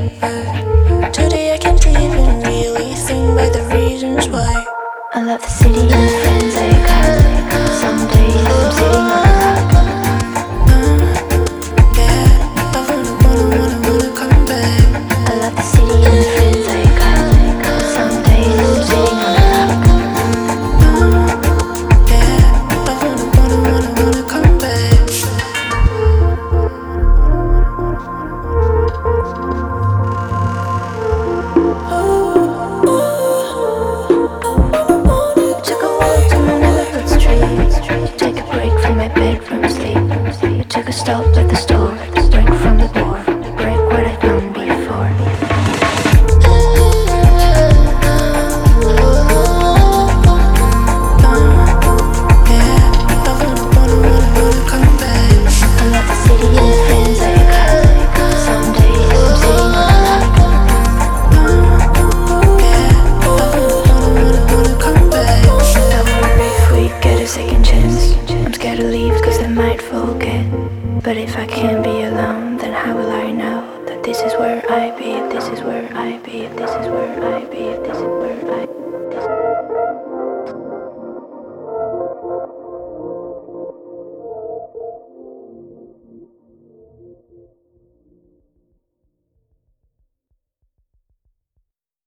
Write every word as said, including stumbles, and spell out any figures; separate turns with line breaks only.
Uh, today I can't even really think by the reasons why.
I love the city and the friends I got. Some days I'm sitting on a rock.
Uh, yeah, I wanna, wanna, wanna, wanna come back.
I love the city and the friends I got. Some days I'm sitting on a rock.
Uh, yeah, I wanna, wanna, wanna, wanna come back.
Took a walk to my neighborhood street. Take a break from my bedroom sleep. I took a stop at the store. Break from the door. Break what I've done before. I love the city and the friends I got. Some days I'm sitting on a rock. I wonder if we get a second chance. I'm scared to leave cause I might forget. But if I can't be alone, then how will I know that this is where I be, this is where I be, this is where I